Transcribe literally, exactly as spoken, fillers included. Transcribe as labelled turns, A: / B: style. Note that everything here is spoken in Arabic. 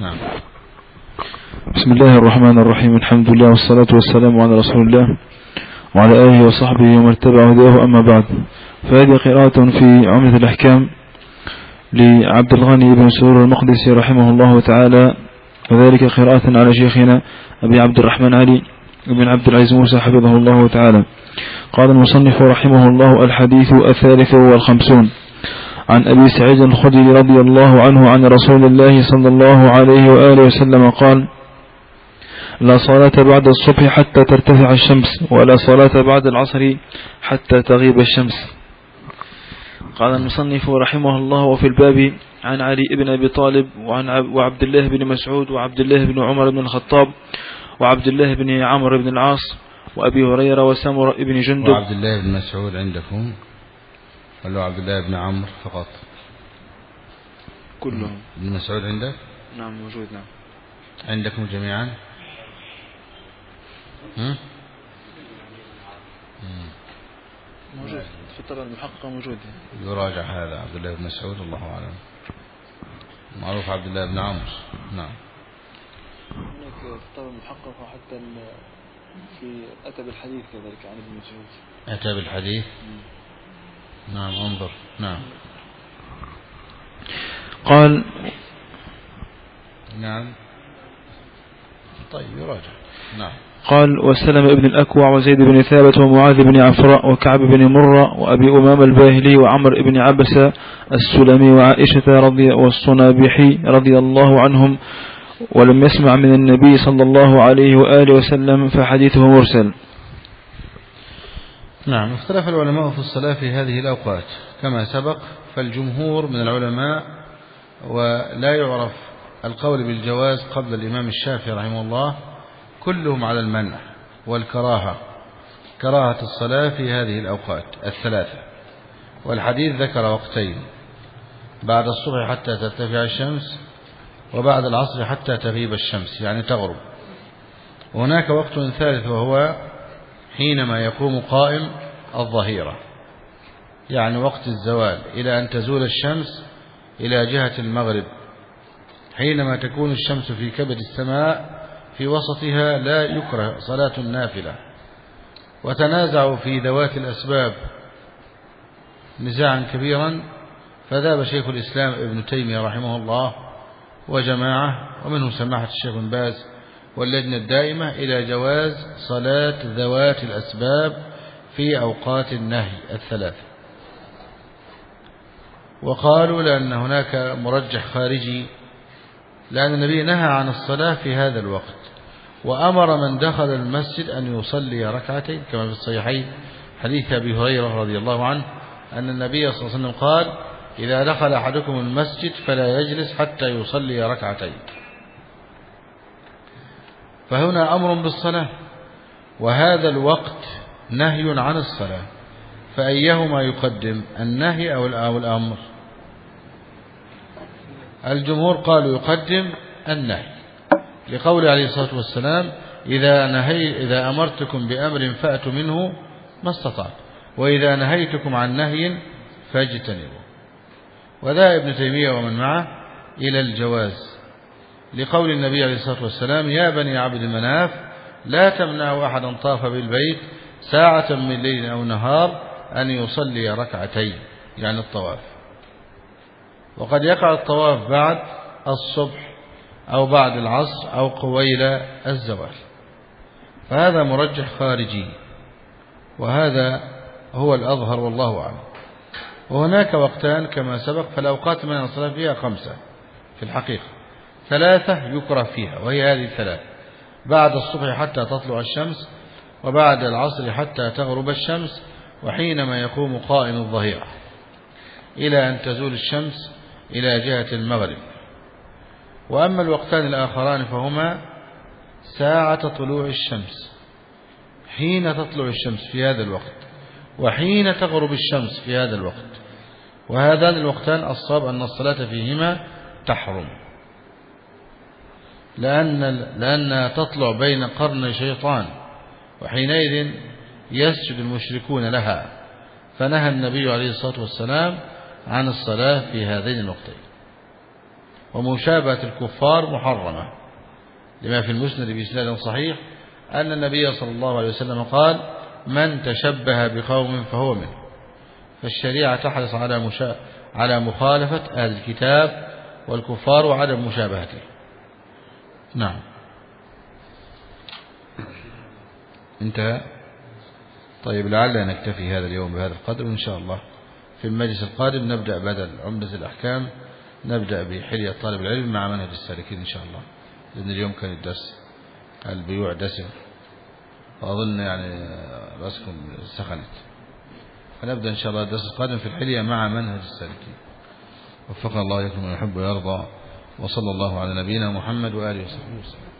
A: نعم.
B: بسم الله الرحمن الرحيم. الحمد لله والصلاة والسلام على رسول الله وعلى آله وصحبه ومن اتبع هداه. أما بعد، فهذه قراءة في عمدة الأحكام لعبد الغني بن سرور المقدسي رحمه الله تعالى، وذلك قراءة على شيخنا أبي عبد الرحمن علي بن عبد العزيز موسى حفظه الله تعالى. قال المصنف رحمه الله: الحديث الثالث والخمسون عن أبي سعيد الخدري رضي الله عنه عن رسول الله صلى الله عليه وآله وسلم قال: لا صلاة بعد الصبح حتى ترتفع الشمس، ولا صلاة بعد العصر حتى تغيب الشمس. قال المصنف رحمه الله: وفي الباب عن علي بن أبي طالب وعن وعبد الله بن مسعود وعبد الله بن عمر بن الخطاب وعبد الله بن عمرو بن العاص وأبي هريرة وسمر بن جندب.
A: وعبد الله بن مسعود عندكم ولا عبد الله بن عمرو فقط؟
B: كلهم.
A: ابن مسعود عندك؟
B: نعم موجود. نعم
A: عندكم جميعا؟ هم؟
B: موجود في الطبع المحقق، موجود.
A: يراجع هذا عبد الله بن مسعود، الله أعلم. معروف عبد الله بن عمرو. نعم.
B: هناك في الطبع المحقق، وحتى في أتى بالحديث كذلك عن ابن مسعود.
A: أتى بالحديث. نعم انظر. نعم. قال نعم. طيب يراجع. نعم.
B: قال: وسلم ابن الأكوع وزيد بن ثابت ومعاذ بن عفراء وكعب بن مرة وأبي أمام الباهلي وعمر بن عبسة السلمي وعائشة رضي والصنابحي رضي الله عنهم، ولم يسمع من النبي صلى الله عليه وآله وسلم، فحديثه مرسل.
A: نعم. اختلف العلماء في الصلاة في هذه الأوقات كما سبق، فالجمهور من العلماء ولا يعرف القول بالجواز قبل الإمام الشافعي رحمه الله كلهم على المنع والكراهة، كراهة الصلاة في هذه الأوقات الثلاثة. والحديث ذكر وقتين: بعد الصبح حتى ترتفع الشمس، وبعد العصر حتى تغيب الشمس يعني تغرب. وهناك وقت ثالث وهو حينما يقوم قائم الظهيرة، يعني وقت الزوال إلى أن تزول الشمس إلى جهة المغرب، حينما تكون الشمس في كبد السماء في وسطها لا يكره صلاة النافلة. وتنازعوا في ذوات الأسباب نزاعا كبيرا، فذهب شيخ الإسلام ابن تيمية رحمه الله وجماعة ومنهم سماحة الشيخ بن باز واللجنة الدائمة إلى جواز صلاة ذوات الأسباب في أوقات النهي الثلاثة. وقالوا لأن هناك مرجح خارجي، لأن النبي نهى عن الصلاة في هذا الوقت، وأمر من دخل المسجد أن يصلي ركعتين كما في الصحيحين حديث أبي هريرة رضي الله عنه أن النبي صلى الله عليه وسلم قال: إذا دخل أحدكم المسجد فلا يجلس حتى يصلي ركعتين. فهنا أمر بالصلاة، وهذا الوقت نهي عن الصلاة، فأيهما يقدم، النهي أو الأمر؟ الجمهور قالوا يقدم النهي، لقول عليه الصلاة والسلام: إذا نهي إذا أمرتكم بأمر فأتوا منه ما استطعت، وإذا نهيتكم عن نهي فاجتنبوا. وذا ابن تيمية ومن معه إلى الجواز، لقول النبي عليه الصلاة والسلام: يا بني عبد المناف لا تمنعوا أحدا طاف بالبيت ساعة من ليل أو نهار أن يصلي ركعتين، يعني الطواف. وقد يقع الطواف بعد الصبح أو بعد العصر أو قبيل الزوال، فهذا مرجح خارجي، وهذا هو الأظهر والله أعلم. وهناك وقتان كما سبق، فالأوقات من الصلاة فيها خمسة في الحقيقة، ثلاثة يكره فيها، وهي هذه الثلاثة: بعد الصبح حتى تطلع الشمس، وبعد العصر حتى تغرب الشمس، وحينما يقوم قائم الظهيرة إلى أن تزول الشمس إلى جهة المغرب. وأما الوقتان الآخران فهما ساعة طلوع الشمس، حين تطلع الشمس في هذا الوقت، وحين تغرب الشمس في هذا الوقت. وهذان الوقتان الصواب أن الصلاة فيهما تحرم، لأن لأنها تطلع بين قرن شيطان، وحينئذ يسجد المشركون لها، فنهى النبي عليه الصلاة والسلام عن الصلاة في هذين الوقتين. ومشابهة الكفار محرمة، لما في المسند بإسناد صحيح أن النبي صلى الله عليه وسلم قال: من تشبه بقوم فهو منه. فالشريعة تحرص على مشا... على مخالفة أهل الكتاب والكفار وعدم مشابهته. نعم. انتهى. طيب، لعل نكتفي هذا اليوم بهذا القدر، وإن شاء الله في المجلس القادم نبدأ بدل عمدة الأحكام نبدأ بحلية طالب العلم مع منهج السالكين إن شاء الله، لأن اليوم كان الدرس البيوع دسم، وأظن يعني رأسكم سخنت، فنبدأ إن شاء الله الدرس القادم في الحلية مع منهج السالكين. وفقنا الله إياكم ويحب ويرضى، وصلى الله على نبينا محمد وآله وصحبه وسلم.